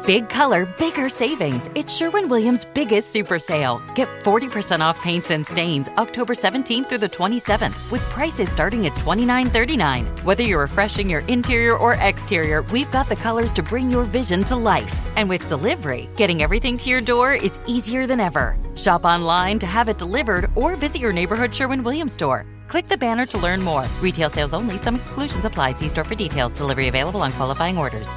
Big color, bigger savings. It's Sherwin-Williams' biggest super sale. Get 40% off paints and stains October 17th through the 27th with prices starting at $29.39. Whether you're refreshing your interior or exterior, we've got the colors to bring your vision to life. And with delivery, getting everything to your door is easier than ever. Shop online to have it delivered or visit your neighborhood Sherwin-Williams store. Click the banner to learn more. Retail sales only. Some exclusions apply. See store for details. Delivery available on qualifying orders.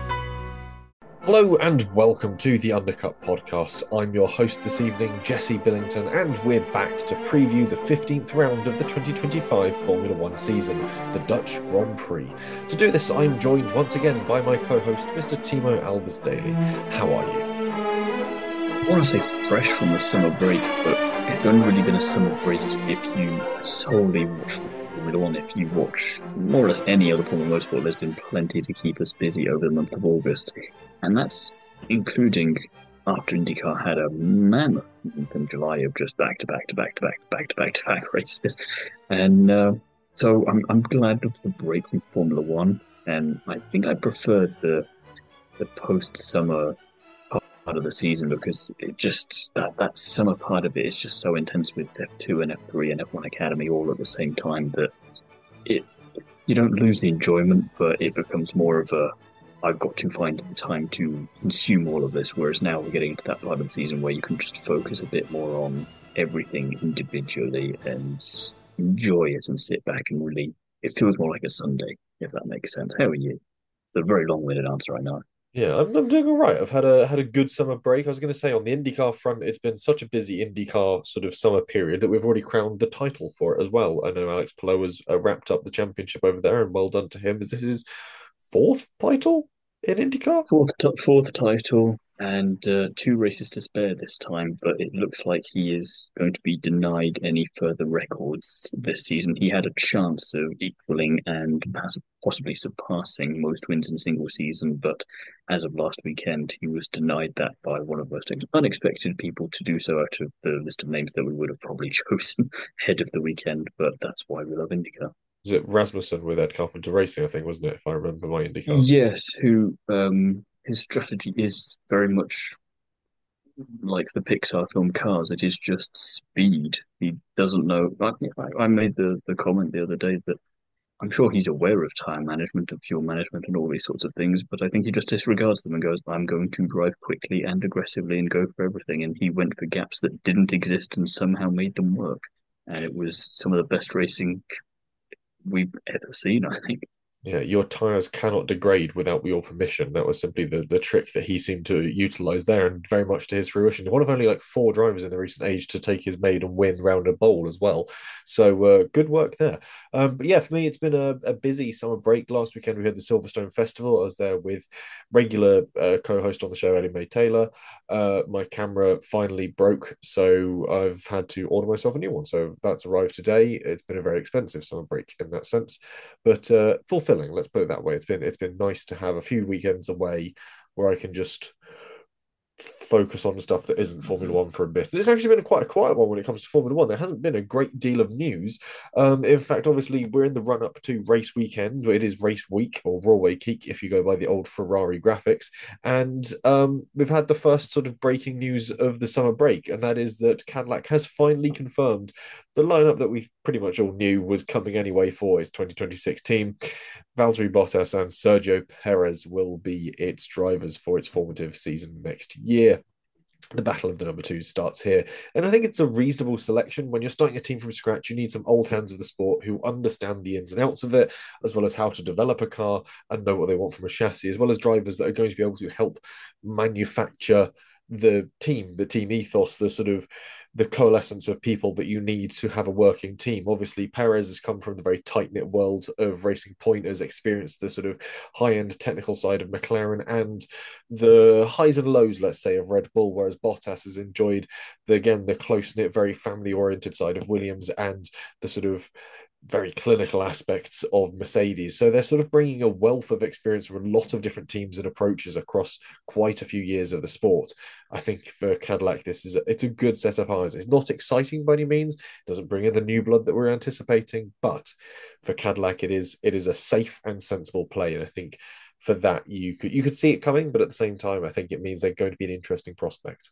Hello and welcome to the Undercut Podcast. I'm your host this evening, Jesse Billington, and we're back to preview the 15th round of the 2025 Formula One season, the Dutch Grand Prix. To do this, I'm joined once again by my co-host, Mr. Timo Albers-Daly. How are you? I want to say fresh from the summer break, but it's only really been a summer break if you solely watch Formula One. If you watch more or less any other form of motorsport, there's been plenty to keep us busy over the month of August. And that's including after IndyCar had a mammoth month in July of just back-to-back races. And so I'm glad of the break from Formula One. And I think I preferred the post-summer part of the season because it just that summer part of it is just so intense with F2 and F3 and F1 Academy all at the same time that you don't lose the enjoyment, but it becomes more of a I've got to find the time to consume all of this, whereas now we're getting into that part of the season where you can just focus a bit more on everything individually and enjoy it and sit back and really, it feels more like a Sunday, if that makes sense. How are you? It's a very long-winded answer, I know. Yeah, I'm doing all right. I've had a good summer break. I was going to say on the IndyCar front, it's been such a busy IndyCar sort of summer period that we've already crowned the title for it as well. I know Alex Palou has wrapped up the championship over there, and well done to him. Is this his fourth title in IndyCar? Fourth title and 2 races to spare this time, but it looks like he is going to be denied any further records this season. He had a chance of equaling and possibly surpassing most wins in a single season, but as of last weekend, he was denied that by one of the most unexpected people to do so out of the list of names that we would have probably chosen ahead of the weekend, but that's why we love IndyCar. Was it Rasmussen with Ed Carpenter Racing, I think, wasn't it, if I remember my IndyCar? Yes, who his strategy is very much like the Pixar film Cars. It is just speed. He doesn't know. I made the comment the other day that I'm sure he's aware of tire management and fuel management and all these sorts of things, but I think he just disregards them and goes, I'm going to drive quickly and aggressively and go for everything. And he went for gaps that didn't exist and somehow made them work. And it was some of the best racing we've ever seen, I think. Yeah, your tyres cannot degrade without your permission. That was simply the trick that he seemed to utilise there, and very much to his fruition. One of only like 4 drivers in the recent age to take his maiden win round a bowl as well. So good work there. But yeah, for me, it's been a busy summer break. Last weekend, we had the Silverstone Festival. I was there with regular co-host on the show, Ellie Mae Taylor. My camera finally broke, so I've had to order myself a new one. So that's arrived today. It's been a very expensive summer break in that sense, but fulfilling. Let's put it that way. It's been nice to have a few weekends away where I can just focus on stuff that isn't Formula One for a bit. And it's actually been quite a quiet one when it comes to Formula One. There hasn't been a great deal of news. In fact, obviously, we're in the run-up to race weekend. It is race week, or Railway Week, if you go by the old Ferrari graphics. And we've had the first sort of breaking news of the summer break, and that is that Cadillac has finally confirmed the lineup that we pretty much all knew was coming anyway for its 2026 team. Valtteri Bottas and Sergio Perez will be its drivers for its formative season next year. The battle of the number 2 starts here. And I think it's a reasonable selection. When you're starting a team from scratch, you need some old hands of the sport who understand the ins and outs of it, as well as how to develop a car and know what they want from a chassis, as well as drivers that are going to be able to help manufacture the team ethos, the sort of the coalescence of people that you need to have a working team. Obviously, Perez has come from the very tight-knit world of Racing Point, has experienced the sort of high-end technical side of McLaren and the highs and lows, let's say, of Red Bull, whereas Bottas has enjoyed, the close-knit, very family-oriented side of Williams and the sort of very clinical aspects of Mercedes. So they're sort of bringing a wealth of experience from a lot of different teams and approaches across quite a few years of the sport. I think for Cadillac, it's a good set of eyes. It's not exciting by any means. It doesn't bring in the new blood that we're anticipating, but for Cadillac, it is a safe and sensible play. And I think for that, you could see it coming, but at the same time, I think it means they're going to be an interesting prospect.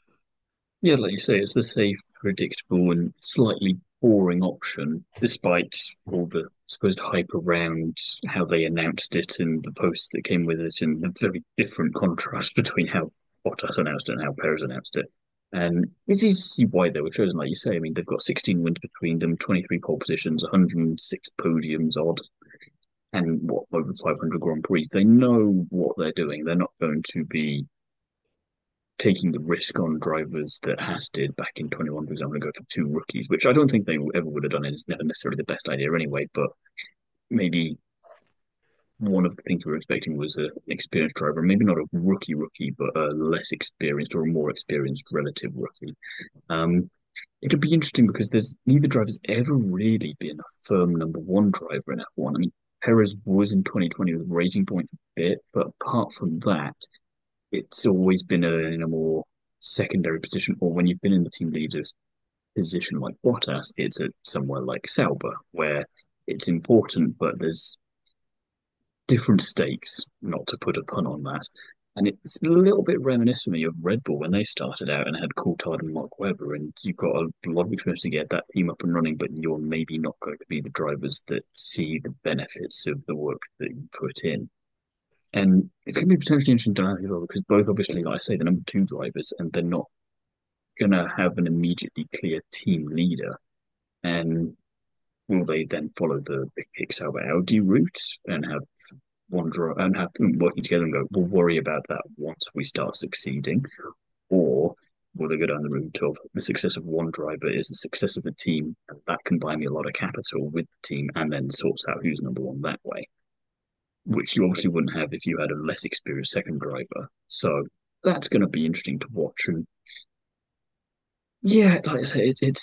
Yeah, like you say, it's the safe, predictable, and slightly boring option, despite all the supposed hype around how they announced it and the posts that came with it, and the very different contrast between how Bottas announced it and how Perez announced it. And this is why they were chosen, like you say. I mean, they've got 16 wins between them, 23 pole positions, 106 podiums odd, and what, over 500 Grand Prix. They know what they're doing. They're not going to be taking the risk on drivers that Haas did back in 21, for example, and go for two rookies, which I don't think they ever would have done. And it's never necessarily the best idea anyway, but maybe one of the things we were expecting was an experienced driver, maybe not a rookie, but a less experienced or a more experienced relative rookie. Um, It'll be interesting because there's neither driver's ever really been a firm number one driver in F1. I mean, Perez was in 2020 with Racing Point a bit, but apart from that, it's always been in a more secondary position, or when you've been in the team leader's position like Bottas, it's at somewhere like Sauber, where it's important, but there's different stakes, not to put a pun on that. And it's a little bit reminiscent for me of Red Bull when they started out and had Coulthard and Mark Webber, and you've got a lot of experience to get that team up and running, but you're maybe not going to be the drivers that see the benefits of the work that you put in. And it's going to be potentially interesting dynamic as well because both, obviously, like I say, the number two drivers, and they're not going to have an immediately clear team leader. And will they then follow the Pick Sauber Audi route and have one driver and have them working together and go, we'll worry about that once we start succeeding? Or will they go down the route of the success of one driver is the success of the team, and that can buy me a lot of capital with the team and then sorts out who's number one that way? Which you obviously wouldn't have if you had a less experienced second driver. So that's going to be interesting to watch. And yeah, like I say,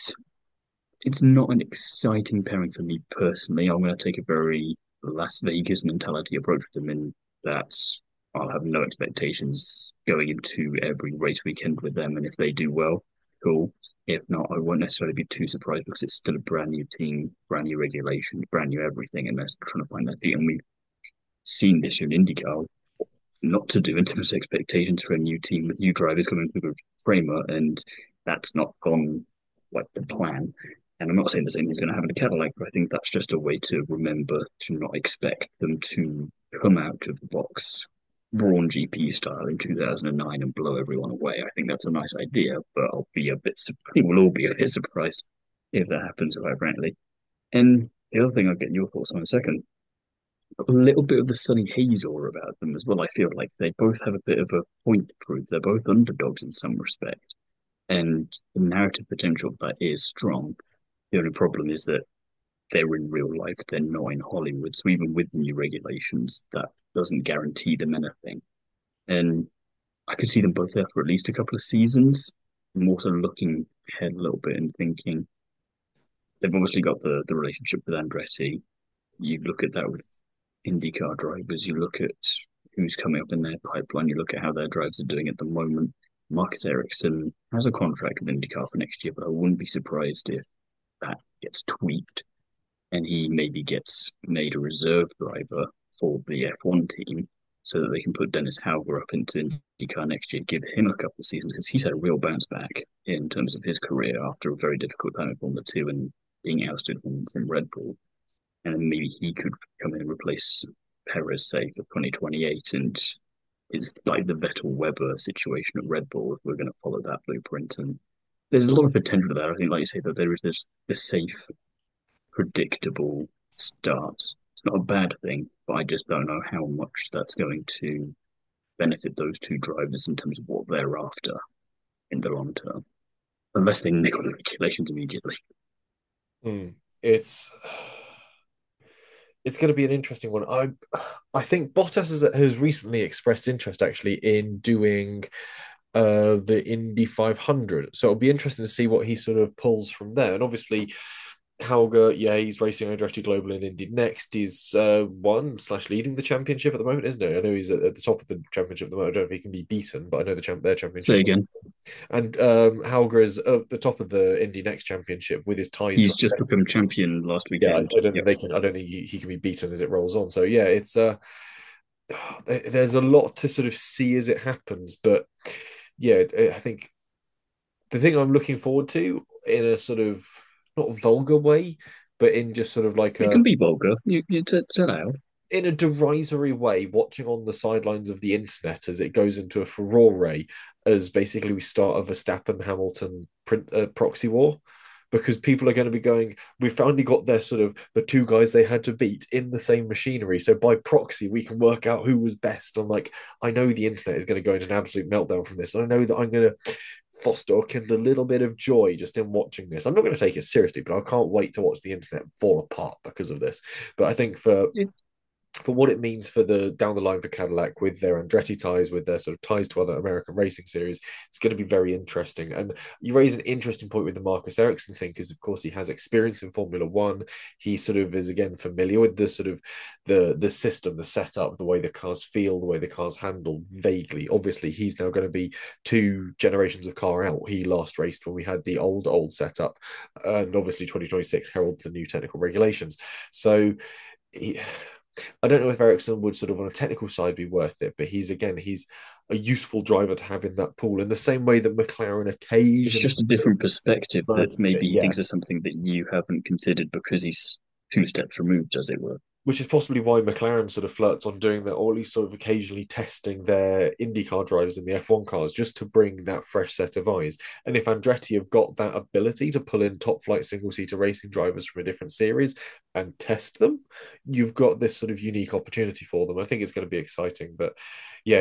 it's not an exciting pairing for me personally. I'm going to take a very Las Vegas mentality approach with them in that I'll have no expectations going into every race weekend with them. And if they do well, cool. If not, I won't necessarily be too surprised because it's still a brand new team, brand new regulations, brand new everything, and they're trying to find their feet. And we've seen this in IndyCar not to do in terms of expectations for a new team with new drivers coming through the framer, and that's not gone like the plan. And I'm not saying the same thing's going to happen to Cadillac, but I think that's just a way to remember to not expect them to come out of the box Brawn GP style in 2009 and blow everyone away. I think that's a nice idea, but I think we'll all be a bit surprised if that happens, quite frankly. And the other thing I'll get your thoughts on in a second, a little bit of the Sunny Hayes aura about them as well. I feel like they both have a bit of a point to prove. They're both underdogs in some respect, and the narrative potential of that is strong. The only problem is that they're in real life, they're not in Hollywood. So even with the new regulations, that doesn't guarantee them anything. And I could see them both there for at least a couple of seasons. I'm also looking ahead a little bit and thinking they've obviously got the relationship with Andretti. You look at that with IndyCar drivers, you look at who's coming up in their pipeline, you look at how their drivers are doing at the moment. Marcus Ericsson has a contract with IndyCar for next year, but I wouldn't be surprised if that gets tweaked and he maybe gets made a reserve driver for the F1 team so that they can put Dennis Hauger up into IndyCar next year, give him a couple of seasons because he's had a real bounce back in terms of his career after a very difficult time in Formula 2 and being ousted from Red Bull. And maybe he could come in and replace Perez, say, for 2028. And it's like the Vettel Weber situation at Red Bull. If we're going to follow that blueprint. And there's a lot of potential to that. I think, like you say, that there is this safe, predictable start. It's not a bad thing, but I just don't know how much that's going to benefit those two drivers in terms of what they're after in the long term, unless they niggle the regulations immediately. Mm. It's going to be an interesting one. I think Bottas has recently expressed interest actually in doing the Indy 500. So it'll be interesting to see what he sort of pulls from there. And obviously, Hauger, yeah, he's racing Andretti Global in Indy Next. He's leading the championship at the moment, isn't he? I know he's at the top of the championship at the moment. I don't know if he can be beaten, but I know their championship. Say again. And Hauger is at the top of the Indy Next championship with his ties. He's just become champion last Yeah, weekend. I don't think they can. I don't think he can be beaten as it rolls on. So yeah, there's a lot to sort of see as it happens, but yeah, I think the thing I'm looking forward to in a sort of not vulgar way, but in just sort of like It can be vulgar. It's allowed. in a derisory way, watching on the sidelines of the internet as it goes into a furore, as basically we start a Verstappen Hamilton proxy war. Because people are going to be going, we finally got their sort of the two guys they had to beat in the same machinery. So by proxy, we can work out who was best. I'm like, I know the internet is going to go into an absolute meltdown from this. And I know that I'm going to foster or kindle a little bit of joy just in watching this. I'm not going to take it seriously, but I can't wait to watch the internet fall apart because of this. But I think It, for what it means for the down the line for Cadillac with their Andretti ties, with their sort of ties to other American racing series, it's going to be very interesting. And you raise an interesting point with the Marcus Ericsson thing, because of course he has experience in Formula One. He sort of is again familiar with the sort of the system, the setup, the way the cars feel, the way the cars handle vaguely. Obviously, he's now going to be two generations of car out. He last raced when we had the old setup, and obviously 2026 heralds the new technical regulations. So he, I don't know if Ericsson would sort of on a technical side be worth it, but he's a useful driver to have in that pool in the same way that McLaren it's occasionally just a different perspective that flirts a bit, maybe he yeah. thinks is something that you haven't considered because he's two steps removed, as it were. Which is possibly why McLaren sort of flirts on doing that, or at least sort of occasionally testing their IndyCar drivers in the F1 cars just to bring that fresh set of eyes. And if Andretti have got that ability to pull in top flight single seater racing drivers from a different series and test them, you've got this sort of unique opportunity for them. I think it's going to be exciting. But yeah,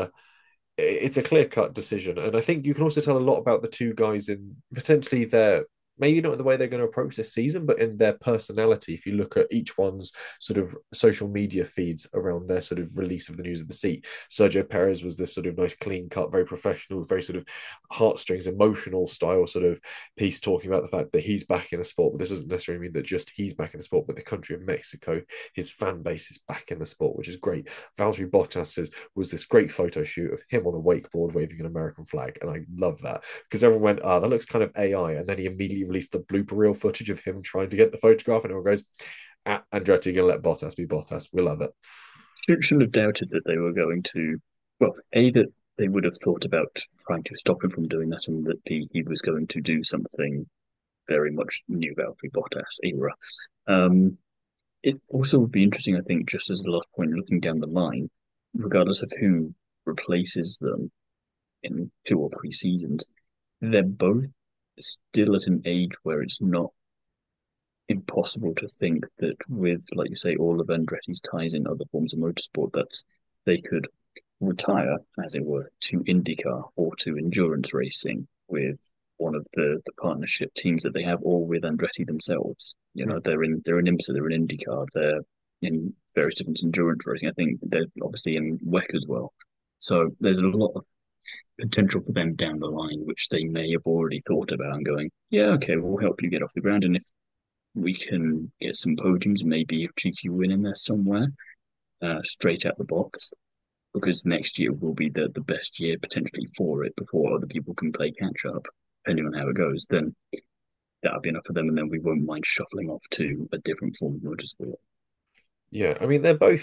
it's a clear cut decision. And I think you can also tell a lot about the two guys in potentially their maybe not in the way they're going to approach this season, but in their personality. If you look at each one's sort of social media feeds around their sort of release of the news of the seat, Sergio Perez was this sort of nice, clean cut, very professional, very sort of heartstrings, emotional style sort of piece talking about the fact that he's back in the sport. But this doesn't necessarily mean that just he's back in the sport, but the country of Mexico, his fan base is back in the sport, which is great. Valtteri Bottas says was this great photo shoot of him on a wakeboard waving an American flag, and I love that because everyone went, "Ah, that looks kind of AI," and then he immediately released the blooper reel footage of him trying to get the photograph, and everyone goes, Andretti going to let Bottas be Bottas. We love it. Shouldn't have doubted that they were going to, well, A, that they would have thought about trying to stop him from doing that, and that B, he was going to do something very much new Valtteri Bottas era. Um, it also would be interesting, I think, just as a last point, looking down the line, regardless of who replaces them in 2 or 3 seasons, they're both still at an age where it's not impossible to think that with, like you say, all of Andretti's ties in other forms of motorsport, that they could retire, as it were, to IndyCar or to endurance racing with one of the partnership teams that they have, or with Andretti themselves. You know, they're in IMSA, they're in IndyCar, they're in various different endurance racing. I think they're obviously in WEC as well. So there's a lot of potential for them down the line, which they may have already thought about and going, yeah, okay, we'll help you get off the ground. And if we can get some podiums, maybe a cheeky win in there somewhere, straight out the box, because next year will be the best year potentially for it before other people can play catch up, depending on how it goes, then that'll be enough for them, and then we won't mind shuffling off to a different form of motorsport. Yeah, I mean they're both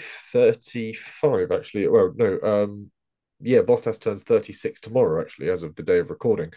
35 actually. Well, no, yeah, Bottas turns 36 tomorrow, actually, as of the day of recording.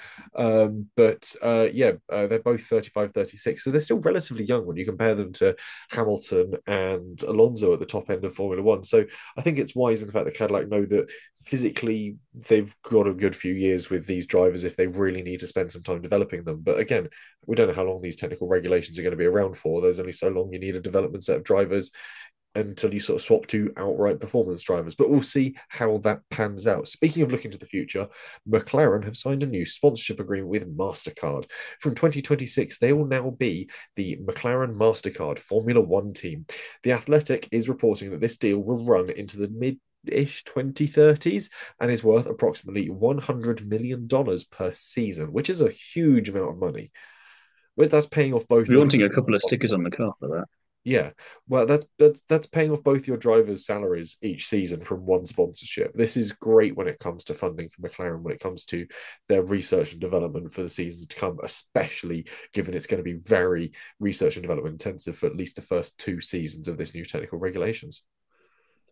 They're both 35, 36. So they're still relatively young when you compare them to Hamilton and Alonso at the top end of Formula One. So I think it's wise in the fact that Cadillac know that physically they've got a good few years with these drivers if they really need to spend some time developing them. But again, we don't know how long these technical regulations are going to be around for. There's only so long you need a development set of drivers until you sort of swap to outright performance drivers. But we'll see how that pans out. Speaking of looking to the future, McLaren have signed a new sponsorship agreement with MasterCard. From 2026, they will now be the McLaren MasterCard Formula One team. The Athletic is reporting that this deal will run into the mid-ish 2030s and is worth approximately $100 million per season, which is a huge amount of money. But that's paying off both We're your wanting a couple of stickers on the car for that. yeah, well, that's paying off both your drivers' salaries each season from one sponsorship. This is great when it comes to funding for McLaren, when it comes to their research and development for the seasons to come, especially given it's going to be very research and development intensive for at least the first 2 seasons of this new technical regulations.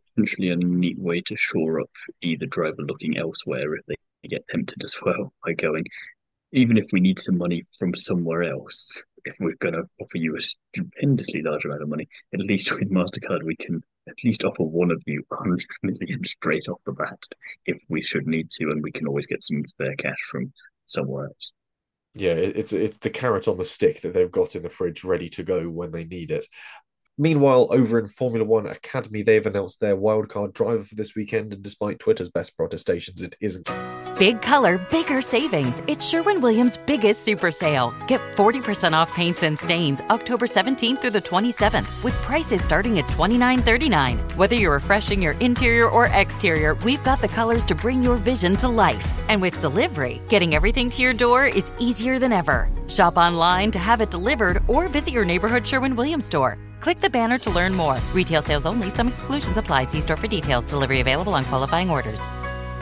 potentially a neat way to shore up either driver looking elsewhere if they get tempted as well by going, even if we need some money from somewhere else, if we're going to offer you a stupendously large amount of money, at least with MasterCard, we can at least offer one of you 100 million straight off the bat if we should need to, and we can always get some spare cash from somewhere else. Yeah, it's the carrot on the stick that they've got in the fridge ready to go when they need it. Meanwhile, over in Formula One Academy, they've announced their wildcard driver for this weekend, and despite Twitter's best protestations, it isn't. Big color, bigger savings. It's Sherwin-Williams' biggest super sale. Get 40% off paints and stains October 17th through the 27th with prices starting at $29.39. Whether you're refreshing your interior or exterior, we've got the colors to bring your vision to life. And with delivery, getting everything to your door is easier than ever. Shop online to have it delivered or visit your neighborhood Sherwin-Williams store. Click the banner to learn more. Retail sales only. Some exclusions apply. See store for details. Delivery available on qualifying orders.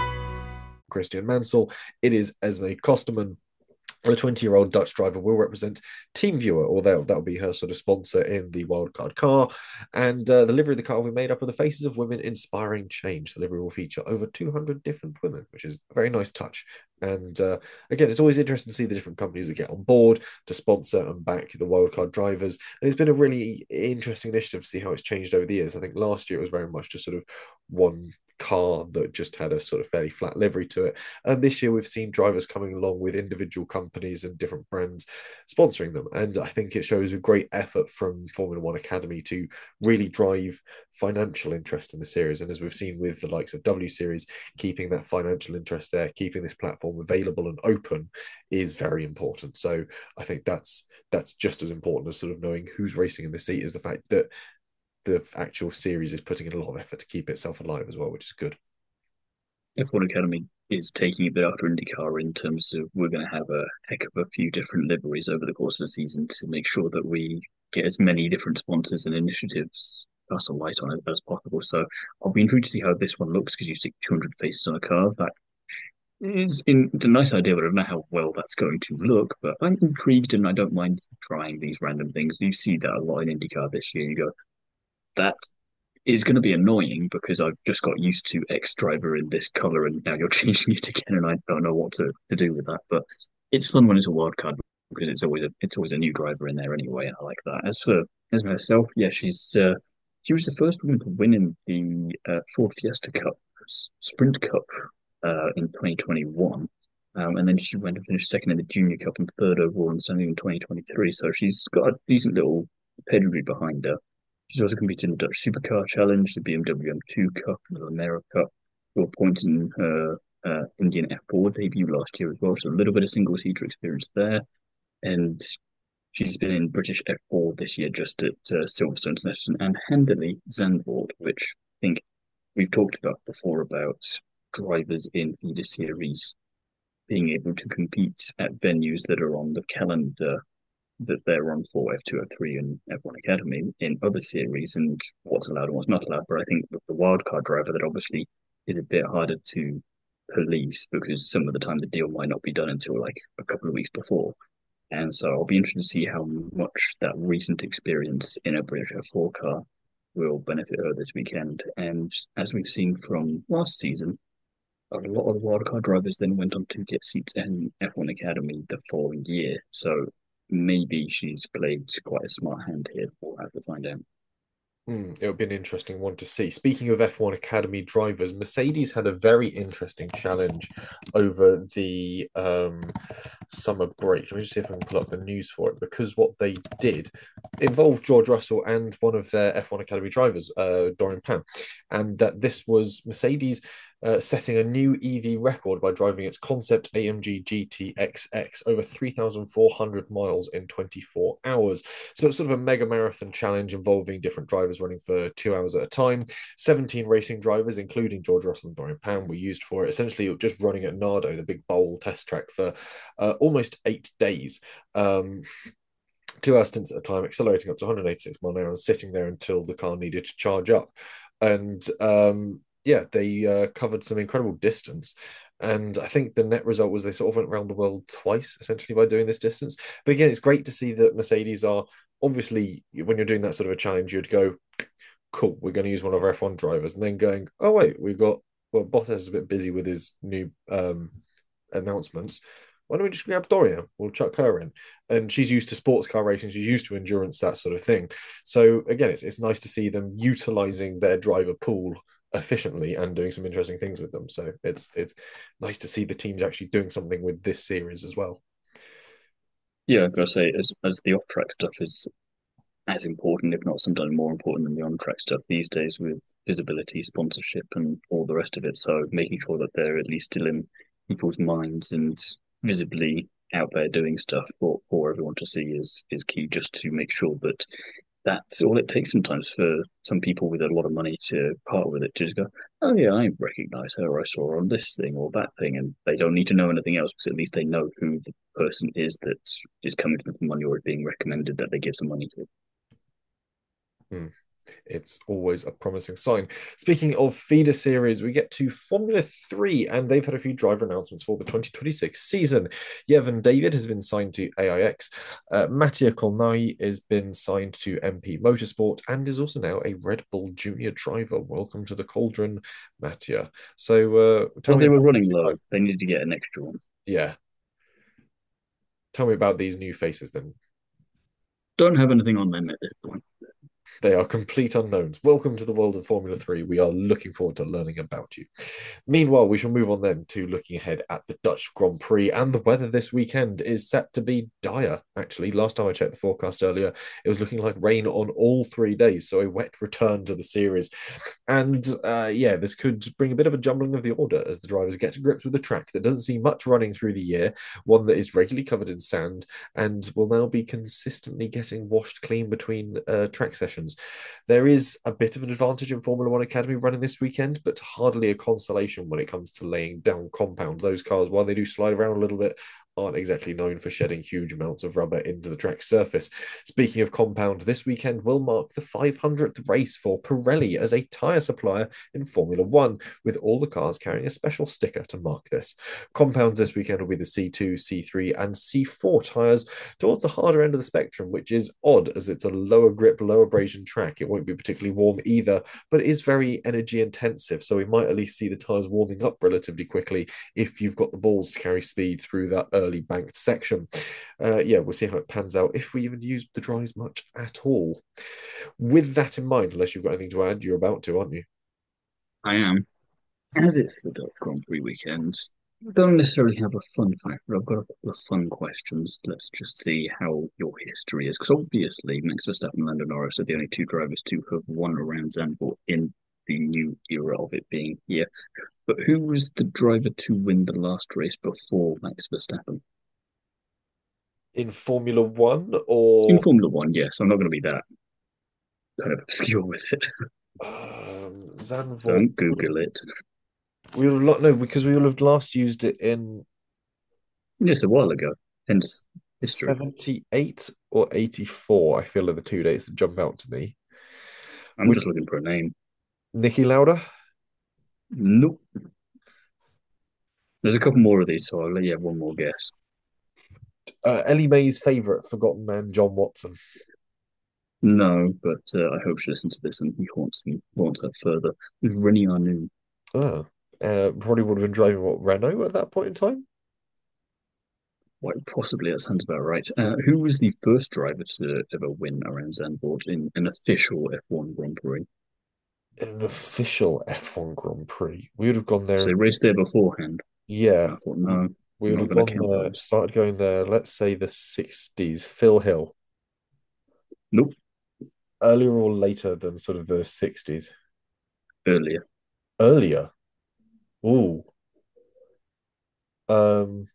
Christian Mansell. It is Esme Kosterman. The 20-year-old Dutch driver will represent TeamViewer, or that'll be her sort of sponsor in the wildcard car. And the livery of the car will be made up of the faces of women inspiring change. The livery will feature over 200 different women, which is a very nice touch. And again, it's always interesting to see the different companies that get on board to sponsor and back the wildcard drivers. And it's been a really interesting initiative to see how it's changed over the years. I think last year it was very much just sort of one car that just had a sort of fairly flat livery to it. And this year we've seen drivers coming along with individual companies and different brands sponsoring them. And I think it shows a great effort from Formula One Academy to really drive financial interest in the series. And as we've seen with the likes of W Series, keeping that financial interest there, keeping this platform available and open is very important. So I think that's just as important as sort of knowing who's racing in the seat, is the fact that the actual series is putting in a lot of effort to keep itself alive as well, which is good. F1 Academy is taking a bit after IndyCar in terms of we're going to have a heck of a few different liveries over the course of the season to make sure that we get as many different sponsors and initiatives cast a light on it as possible. So I'll be intrigued to see how this one looks because you stick 200 faces on a car. That is it's a nice idea, but I don't know how well that's going to look. But I'm intrigued and I don't mind trying these random things. You see that a lot in IndyCar this year. You go, that is going to be annoying because I've just got used to X driver in this color and now you're changing it again and I don't know what to do with that. But it's fun when it's a wild card because it's always a new driver in there anyway, and I like that. As for herself, yeah, she was the first woman to win in the Ford Fiesta Cup Sprint Cup in 2021. And then she went and finished second in the Junior Cup and third overall in 2023. So she's got a decent little pedigree behind her. She's also competed in the Dutch Supercar Challenge, the BMW M2 Cup, and the Lamera Cup. Got points in her Indian F4 debut last year as well, so a little bit of single-seater experience there. And she's been in British F4 this year just at Silverstone, Snetterton, and handily Zandvoort, which I think we've talked about before about drivers in feeder series being able to compete at venues that are on the calendar that they're on for F2, F3, and F1 Academy in other series and what's allowed and what's not allowed. But I think with the wildcard driver, that obviously is a bit harder to police because some of the time the deal might not be done until like a couple of weeks before. And so I'll be interested to see how much that recent experience in a British F4 car will benefit her this weekend. And as we've seen from last season, a lot of the wildcard drivers then went on to get seats in F1 Academy the following year. So maybe she's played quite a smart hand here. We'll have to find out. It would be an interesting one to see. Speaking of F1 Academy drivers, Mercedes had a very interesting challenge over the summer break. Let me just see if I can pull up the news for it, because what they did involved George Russell and one of their F1 Academy drivers, Dorian Pan, and that this was Mercedes setting a new EV record by driving its concept AMG GT XX over 3,400 miles in 24 hours. So it's sort of a mega marathon challenge involving different drivers running for 2 hours at a time. 17 racing drivers, including George Russell and Dorian Pan, were used for it. Essentially, just running at Nardo, the big bowl test track, for almost 8 days. 2 hour stints at a time, accelerating up to 186 miles an hour and sitting there until the car needed to charge up. And yeah, they covered some incredible distance. And I think the net result was they sort of went around the world twice, essentially, by doing this distance. But again, it's great to see that Mercedes are obviously, when you're doing that sort of a challenge, you'd go, cool, we're going to use one of our F1 drivers, and then going, oh wait, we've got well, Bottas is a bit busy with his new announcements. Why don't we just grab Dorian? We'll chuck her in. And she's used to sports car racing, she's used to endurance, that sort of thing. So again, it's nice to see them utilizing their driver pool efficiently and doing some interesting things with them. So it's nice to see the teams actually doing something with this series as well. Yeah, I've got to say, as the off-track stuff is as important, if not sometimes more important than the on-track stuff these days with visibility, sponsorship, and all the rest of it. So making sure that they're at least still in people's minds and visibly out there doing stuff for everyone to see is key just to make sure that that's all it takes sometimes for some people with a lot of money to part with it to just go, oh yeah, I recognize her, or I saw her on this thing or that thing, and they don't need to know anything else because at least they know who the person is that is coming to them for money or being recommended that they give some money to. Hmm. It's always a promising sign. Speaking of feeder series, we get to Formula 3, and they've had a few driver announcements for the 2026 season. Yevon David has been signed to AIX. Mattia Colnay has been signed to MP Motorsport and is also now a Red Bull junior driver. Welcome to the cauldron, Mattia. So tell Well, me they were about, running low. They needed to get an extra one. yeah, tell me about these new faces then. Don't have anything on them at this point. They are complete unknowns. Welcome to the world of Formula 3. We are looking forward to learning about you. Meanwhile, we shall move on then to looking ahead at the Dutch Grand Prix. And the weather this weekend is set to be dire, actually. Last time I checked the forecast earlier, it was looking like rain on all 3 days. So a wet return to the series. And yeah, this could bring a bit of a jumbling of the order as the drivers get to grips with a track that doesn't see much running through the year, one that is regularly covered in sand and will now be consistently getting washed clean between track sessions. There is a bit of an advantage in Formula One Academy running this weekend, but hardly a consolation when it comes to laying down compound. Those cars, while they do slide around a little bit, aren't exactly known for shedding huge amounts of rubber into the track surface. Speaking of compound, this weekend will mark the 500th race for Pirelli as a tyre supplier in Formula One, with all the cars carrying a special sticker to mark this. Compounds this weekend will be the C2, C3, and C4 tyres towards the harder end of the spectrum, which is odd as it's a lower grip, low abrasion track. It won't be particularly warm either, but it is very energy intensive, so we might at least see the tyres warming up relatively quickly if you've got the balls to carry speed through that early banked section. Yeah, we'll see how it pans out if we even use the dries much at all. With that in mind, unless you've got anything to add, you're about to, aren't you? I am. As it's the Dutch Grand Prix weekend, I don't necessarily have a fun fact, but I've got a couple of fun questions. Let's just see how your history is. Because obviously, Max Verstappen and Lando Norris are the only two drivers to have won around Zandvoort in the new era of it being here. But who was the driver to win the last race before Max Verstappen? In Formula One In or Formula One, yes. I'm not going to be that kind of obscure with it. Zandvoort? Don't Google it. We will not know because we will have last used it in Yes, a while ago. Hence history. 78 or 84. I feel are the two dates that jump out to me. I'm Would just looking for a name. Niki Lauda? Nope. There's a couple more of these, so I'll let you have one more guess. Ellie Mae's favourite forgotten man, John Watson. No, but I hope she listens to this and he wants her further. With Rennie Arnoux. Ah, probably would have been driving what Renault at that point in time. Quite possibly, that sounds about right. Who was the first driver to ever win around Zandvoort in an official F1 Grand Prix? In an official F1 Grand Prix, we would have gone So there. they raced there beforehand. Yeah, I thought, no, we I'm would not have going to gone count there. those. Started going there. Let's say the 60s. Phil Hill, Nope, earlier or later than sort of the 60s. earlier. Earlier. Ooh. Um.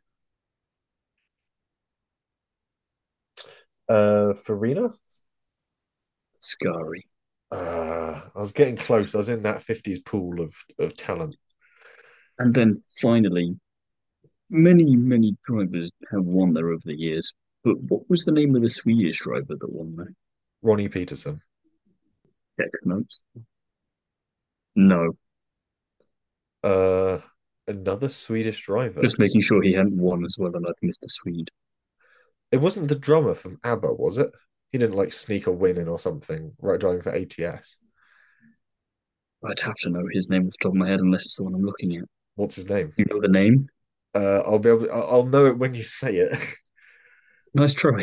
Farina. Scary. I was getting close. I was in that 50s pool of talent. And then finally, many drivers have won there over the years. But what was the name of the Swedish driver that won there? Ronnie Peterson. Check notes. No, Uh, Another Swedish driver. just making sure he hadn't won as well, and I'd missed a Swede. It wasn't the drummer from ABBA, was it? He didn't like sneak a win in or something, right? Driving for ATS. I'd have to know his name off the top of my head unless it's the one I'm looking at. What's his name? You know the name? I'll know it when you say it. Nice try.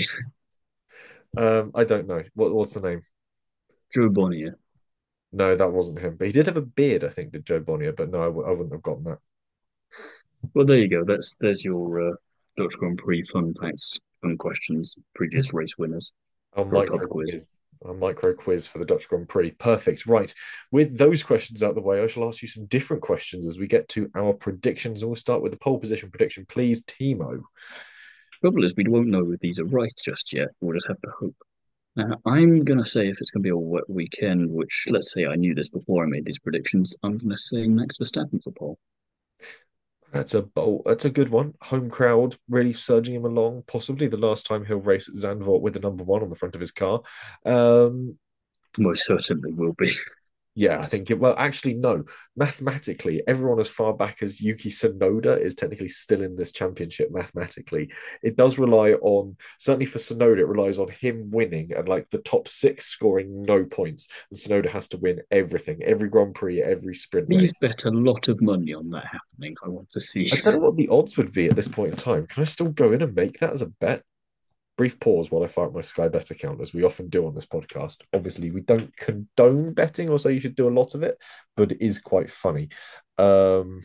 I don't know. What's the name? Joe Bonnier. No, that wasn't him. But he did have a beard, I think, did Joe Bonnier. But no, I wouldn't have gotten that. Well, there you go. There's your Dutch Grand Prix fun facts, fun questions, previous race winners Our for a pub micro quiz. quiz. Our micro quiz for the Dutch Grand Prix. Perfect. Right. With those questions out of the way, I shall ask you some different questions as we get to our predictions. And we'll start with the pole position prediction, please, Timo. Trouble is, we won't know if these are right just yet. We'll just have to hope. I'm going to say if it's going to be a wet weekend, which let's say I knew this before I made these predictions, I'm going to say Max Verstappen for pole. That's a good one. Home crowd really surging him along. Possibly the last time he'll race at Zandvoort with the number one on the front of his car. Um, Most certainly will be. Yeah, I think well, actually, no. Mathematically, everyone as far back as Yuki Tsunoda is technically still in this championship. Mathematically, it does rely on certainly for Tsunoda, it relies on him winning and like the top six scoring no points, and Tsunoda has to win everything, every Grand Prix, every sprint Please race. bet a lot of money on that happening. I want to see. I don't know what the odds would be at this point in time. Can I still go in and make that as a bet? Brief pause while I fire up my Sky Bet account, as we often do on this podcast. Obviously, we don't condone betting or say you should do a lot of it, but it is quite funny. Where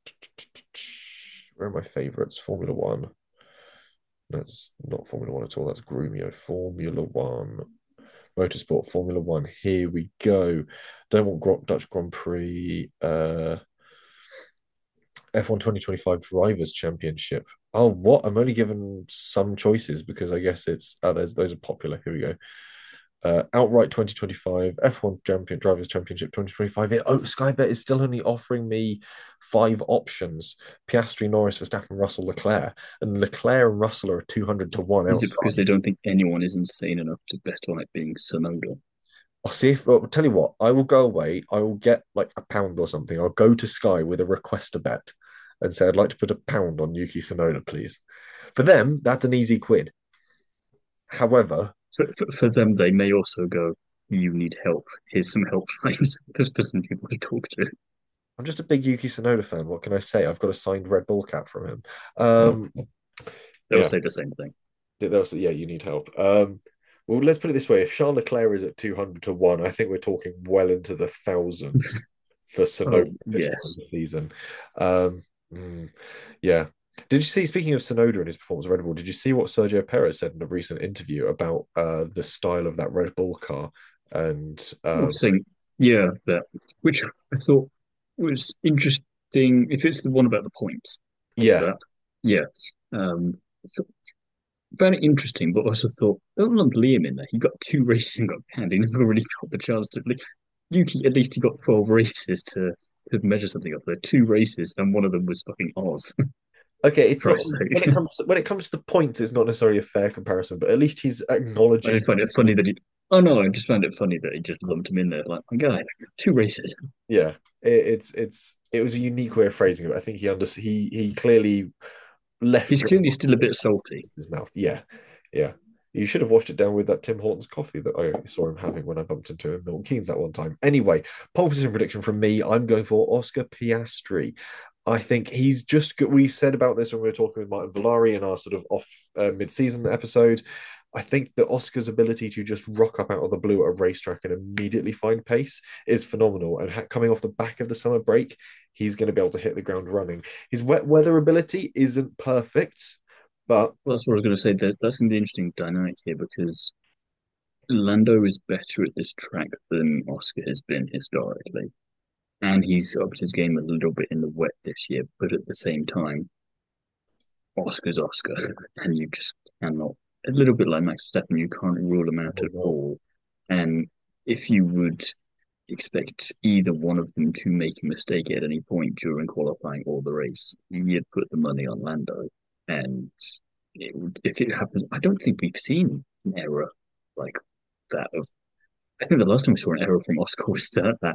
are my favourites? Formula One. That's not Formula One at all. That's Grumio. Formula One. Motorsport, Formula One. Here we go. Don't want Dutch Grand Prix. F1 2025 Drivers' Championship. Oh, what? I'm only given some choices because I guess it's those are popular. Here we go. Outright 2025 F1 Drivers' Championship 2025. Sky Bet is still only offering me 5 options: Piastri, Norris, Verstappen, Russell, Leclerc, and Leclerc and Russell are 200 to 1 Is it outside. because they don't think anyone is insane enough to bet on it being Tsunoda? I'll see if I'll tell you what, I will go away. I will get like a pound or something. I'll go to Sky with a request a bet and say I'd like to put a pound on Yuki Tsunoda, please. For them, that's an easy quid. However, For them, they may also go, you need help. Here's some helplines. There's some people to talk to. I'm just a big Yuki Tsunoda fan. What can I say? I've got a signed Red Bull cap from him. They'll Yeah, say the same thing. yeah, you need help. Well, let's put it this way: if Charles Leclerc is at 200 to 1, I think we're talking well into the thousands for Tsunoda this point yes. of the season. Um, yeah. Did you see, speaking of Tsunoda and his performance at Red Bull, did you see what Sergio Perez said in a recent interview about the style of that Red Bull car? And Saying, yeah, that, which I thought was interesting. If it's the one about the points, is yeah, that? Yeah. Um, Found it interesting, but also thought, don't lump Liam in there. He got 2 races and got banned. He never really got the chance to. Like, Yuki, at least he got 12 races to measure something up there. 2 races, and one of them was fucking Oz. okay, it's not Christ's when sake. it comes to the points, it's not necessarily a fair comparison, but at least he's I acknowledging. just find it funny that he. Oh no, I just found it funny that he just lumped him in there. Like, my guy, 2 races. Yeah, it was a unique way of phrasing it. I think he clearly left He's clearly still a bit salty. his mouth. Yeah, yeah. You should have washed it down with that Tim Hortons coffee that I saw him having when I bumped into him in Milton Keynes that one time. Anyway, pole position prediction from me. I'm going for Oscar Piastri. I think he's just good. We said about this when we were talking with Martin Valari in our sort of off mid-season episode. I think that Oscar's ability to just rock up out of the blue at a racetrack and immediately find pace is phenomenal. And coming off the back of the summer break, he's going to be able to hit the ground running. His wet weather ability isn't perfect, but Well, that's what I was going to say. That's going to be an interesting dynamic here because Lando is better at this track than Oscar has been historically. And he's upped his game a little bit in the wet this year, but at the same time, Oscar's Oscar, and you just cannot. A little bit like Max Verstappen, you can't rule him out at all. And if you would expect either one of them to make a mistake at any point during qualifying or the race, you'd put the money on Lando. And if it happens, I don't think we've seen an error like that. I think the last time we saw an error from Oscar was that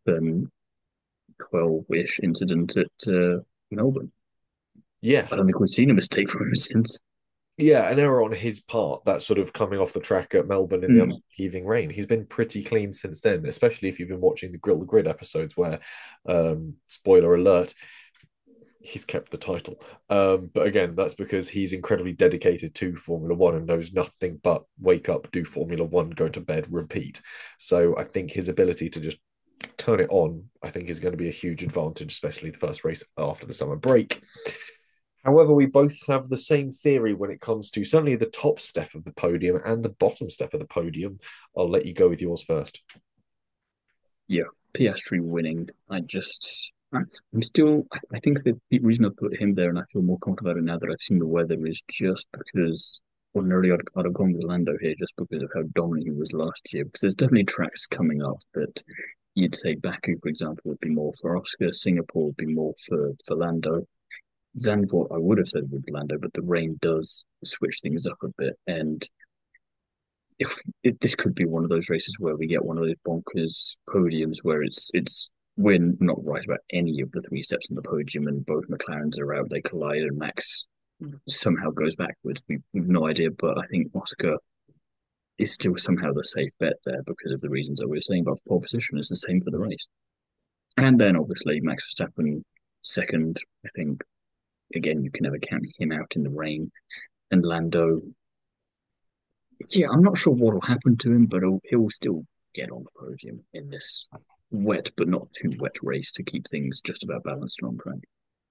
12-ish incident at Melbourne. yeah, I don't think we've seen a mistake from him since. Yeah, an error on his part, that sort of coming off the track at Melbourne in the Mm. absolute heaving rain. He's been pretty clean since then, especially if you've been watching the Grill the Grid episodes where, spoiler alert, he's kept the title. But again, that's because he's incredibly dedicated to Formula One and knows nothing but wake up, do Formula One, go to bed, repeat. So I think his ability to just turn it on, I think, is going to be a huge advantage, especially the first race after the summer break. However, we both have the same theory when it comes to certainly the top step of the podium and the bottom step of the podium. I'll let you go with yours first. Yeah, Piastri winning. I'm still. I think the reason I put him there and I feel more comfortable about it now that I've seen the weather is just because ordinarily I'd have gone with Lando here just because of how dominant he was last year. Because there's definitely tracks coming up that you'd say Baku, for example, would be more for Oscar. Singapore would be more for Lando. Zandvoort, I would have said would be Lando, but the rain does switch things up a bit. And if this could be one of those races where we get one of those bonkers podiums where it's we're not right about any of the three steps on the podium and both McLarens are out, they collide and Max somehow goes backwards. We've no idea, but I think Oscar is still somehow the safe bet there because of the reasons that we were saying about the pole position. It's the same for the race. And then obviously Max Verstappen second, I think again you can never count him out in the rain. And Lando, yeah, I'm not sure what will happen to him, but he'll still get on the podium in this wet but not too wet race to keep things just about balanced on track.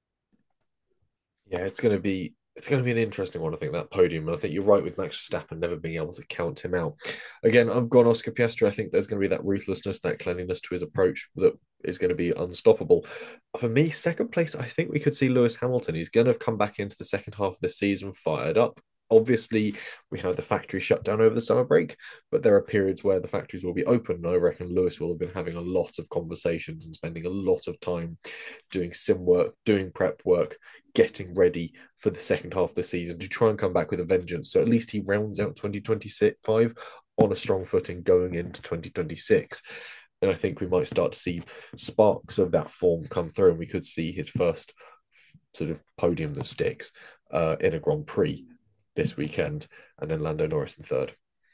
Yeah, it's going to be an interesting one. I think that podium, and I think you're right with Max Verstappen never being able to count him out. Again, I've gone Oscar Piastri. I think there's going to be that ruthlessness, that cleanliness to his approach that is going to be unstoppable. For me, second place, I think we could see Lewis Hamilton. He's going to come back into the second half of the season fired up. Obviously, we had the factory shut down over the summer break, but there are periods where the factories will be open. And I reckon Lewis will have been having a lot of conversations and spending a lot of time doing sim work, doing prep work, getting ready for the second half of the season to try and come back with a vengeance. So at least he rounds out 2025 on a strong footing going into 2026. And I think we might start to see sparks of that form come through, and we could see his first sort of podium that sticks in a Grand Prix this weekend, and then Lando Norris in third.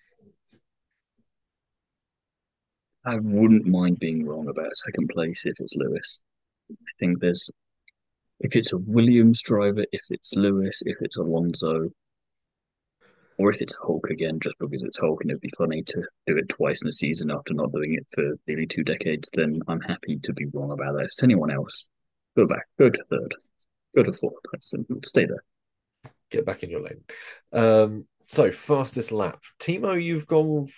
I wouldn't mind being wrong about second place if it's Lewis. I think there's if it's a Williams driver, if it's Lewis, if it's Alonso, or if it's Hulk again, just because it's Hulk and it'd be funny to do it twice in a season after not doing it for nearly 2 decades, then I'm happy to be wrong about that. If it's anyone else, go back, go to third, go to fourth, stay there. Get back in your lane. So fastest lap. Timo, you've gone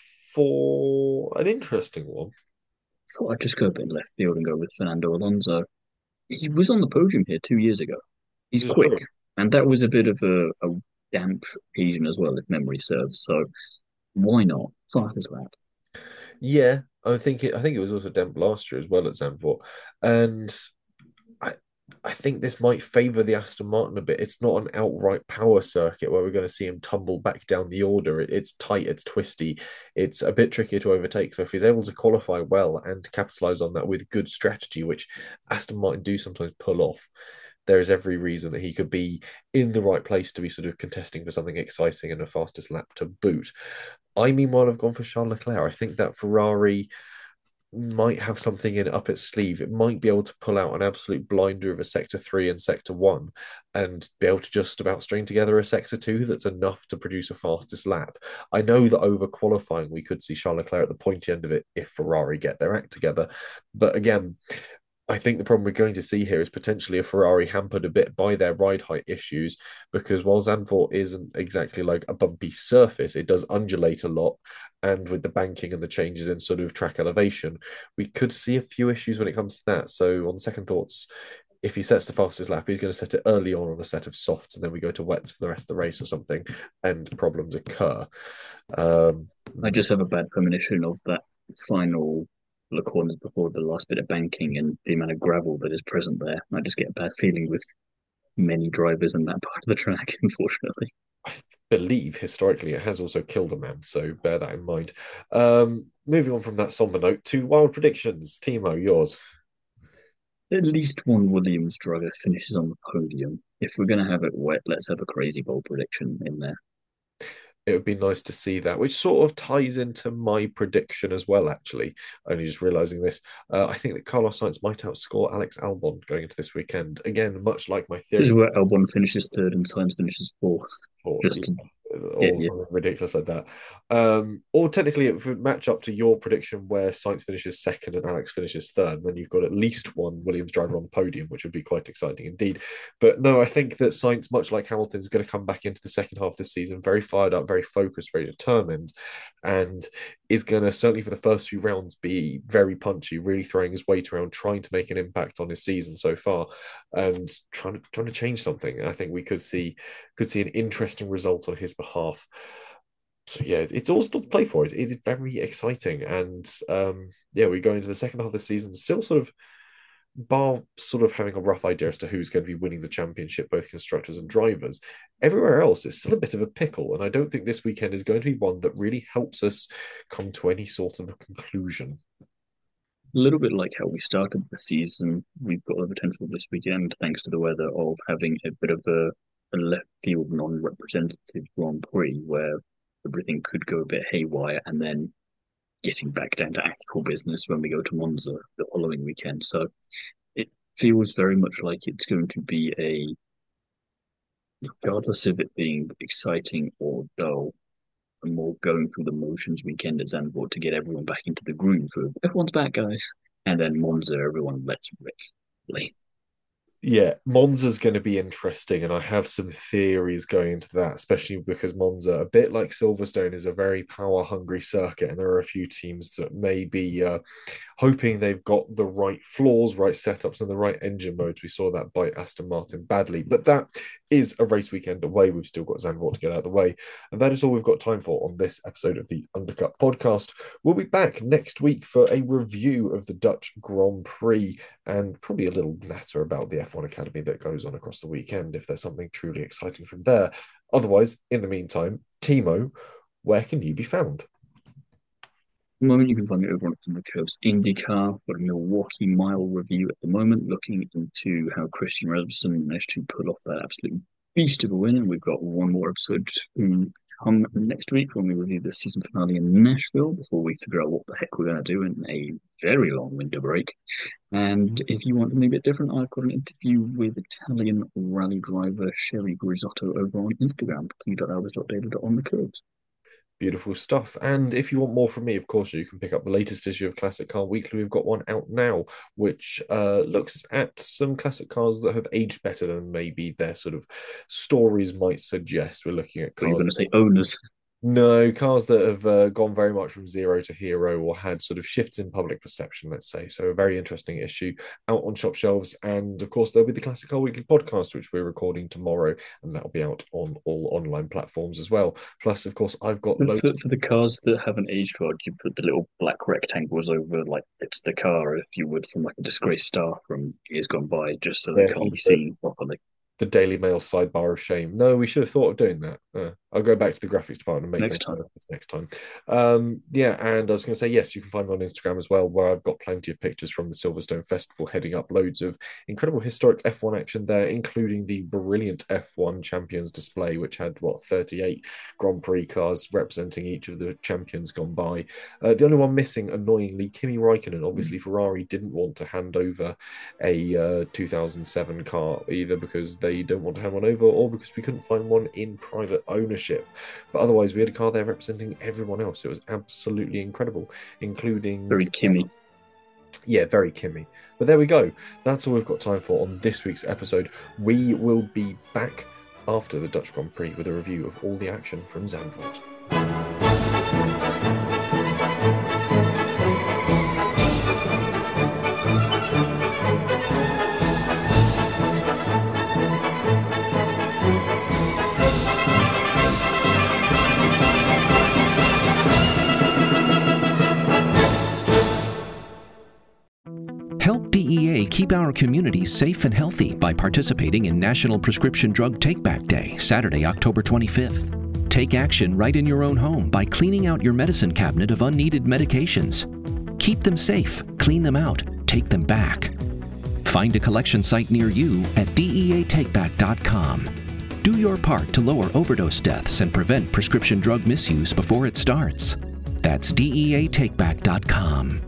for an interesting one. Thought I'd just go a bit left field and go with Fernando Alonso. He was on the podium here 2 years ago. He's This is quick, true. and that was a bit of a damp occasion as well, if memory serves. So why not? Fastest lap. Yeah, I think it was also damp last year as well at Zandvoort. And I I think this might favour the Aston Martin a bit. It's not an outright power circuit where we're going to see him tumble back down the order. It's tight, it's twisty, it's a bit trickier to overtake. So if he's able to qualify well and capitalise on that with good strategy, which Aston Martin do sometimes pull off, there is every reason that he could be in the right place to be sort of contesting for something exciting and a fastest lap to boot. I meanwhile have gone for Charles Leclerc. I think that Ferrari might have something in up its sleeve. It might be able to pull out an absolute blinder of a sector three and sector one and be able to just about string together a sector two that's enough to produce a fastest lap. I know that over qualifying, we could see Charles Leclerc at the pointy end of it if Ferrari get their act together. But again, I think the problem we're going to see here is potentially a Ferrari hampered a bit by their ride height issues, because while Zandvoort isn't exactly like a bumpy surface, it does undulate a lot. And with the banking and the changes in sort of track elevation, we could see a few issues when it comes to that. So, on second thoughts, if he sets the fastest lap, he's going to set it early on a set of softs, and then we go to wets for the rest of the race or something, and problems occur. Um, I just have a bad premonition of that final the corners before the last bit of banking and the amount of gravel that is present there. I just get a bad feeling with many drivers in that part of the track, unfortunately. I believe historically it has also killed a man, so bear that in mind. Moving on from that somber note to wild predictions. Timo, yours. At least one Williams driver finishes on the podium. If we're going to have it wet, let's have a crazy bold prediction in there. it would be nice to see that, which sort of ties into my prediction as well, actually. Only just realizing this. I think that Carlos Sainz might outscore Alex Albon going into this weekend. Again, much like my This is theory. where Albon finishes third and Sainz finishes fourth. Or, Just to, ridiculous like that. Or technically, it would match up to your prediction where Sainz finishes second and Alex finishes third. Then you've got at least one Williams driver on the podium, which would be quite exciting indeed. But no, I think that Sainz, much like Hamilton, is going to come back into the second half of the season very fired up, very focused, very determined, and is going to, certainly for the first few rounds, be very punchy, really throwing his weight around, trying to make an impact on his season so far, and trying to change something. I think we could see an interesting result on his behalf. So yeah, it's all still to play for. It is very exciting, and we go into the second half of the season still sort of, bar sort of having a rough idea as to who's going to be winning the championship, both constructors and drivers. Everywhere else, it's still a bit of a pickle, and I don't think this weekend is going to be one that really helps us come to any sort of a conclusion. a little bit like how we started the season, we've got the potential this weekend, thanks to the weather, of having a bit of a left field non-representative Grand Prix where everything could go a bit haywire, and then getting back down to actual business when we go to Monza the following weekend. So it feels very much like it's going to be regardless of it being exciting or dull, a more going through the motions weekend at Zandvoort to get everyone back into the groove of everyone's back, guys. And then Monza, everyone lets rip. Yeah, Monza's going to be interesting, and I have some theories going into that, especially because Monza, a bit like Silverstone, is a very power-hungry circuit, and there are a few teams that may be hoping they've got the right floors, right setups, and the right engine modes. We saw that by Aston Martin badly, but that is a race weekend away. We've still got Zandvoort to get out of the way, and that is all we've got time for on this episode of the Undercut Podcast. We'll be back next week for a review of the Dutch Grand Prix, and probably a little natter about the F1 Academy that goes on across the weekend, if there's something truly exciting from there. Otherwise, in the meantime, Timo, where can you be found? At the moment, you can find me over on the Curves IndyCar, got a Milwaukee Mile review at the moment, looking into how Christian Rasmussen managed to pull off that absolute beast of a win. And we've got one more episode to come next week when we review the season finale in Nashville, before we figure out what the heck we're going to do in a very long winter break. And if you want something a bit different, I've got an interview with Italian rally driver Sherry Grisotto over on Instagram, q.albers.daily.onthecurves. Beautiful stuff. And if you want more from me, of course, you can pick up the latest issue of Classic Car Weekly. We've got one out now, which looks at some classic cars that have aged better than maybe their sort of stories might suggest. We're looking at cars. You're going to say owners. No, cars that have gone very much from zero to hero, or had sort of shifts in public perception, let's say. So a very interesting issue out on shop shelves. And of course, there'll be the Classic Car Weekly podcast, which we're recording tomorrow, and that'll be out on all online platforms as well. Plus, of course, I've got loads for the cars that haven't aged well, you put the little black rectangles over, like it's the car, if you would, from like a disgraced star from years gone by, just so they can't be seen properly. The Daily Mail sidebar of shame. No, we should have thought of doing that. I'll go back to the graphics department and make next time. Yeah, and I was going to say, yes, you can find me on Instagram as well, where I've got plenty of pictures from the Silverstone Festival, heading up loads of incredible historic F1 action there, including the brilliant F1 Champions display, which had, 38 Grand Prix cars representing each of the champions gone by. The only one missing, annoyingly, Kimi Räikkönen. Obviously, Ferrari didn't want to hand over a 2007 car, either because they don't want to hand one over, or because we couldn't find one in private ownership. But otherwise, we had a car there representing everyone else. It was absolutely incredible, including very Kimi. Yeah, very Kimi. But there we go. That's all we've got time for on this week's episode. We will be back after the Dutch Grand Prix with a review of all the action from Zandvoort. Help DEA keep our communities safe and healthy by participating in National Prescription Drug Take-Back Day, Saturday, October 25th. Take action right in your own home by cleaning out your medicine cabinet of unneeded medications. Keep them safe, clean them out, take them back. Find a collection site near you at DEATakeback.com. Do your part to lower overdose deaths and prevent prescription drug misuse before it starts. That's DEATakeback.com.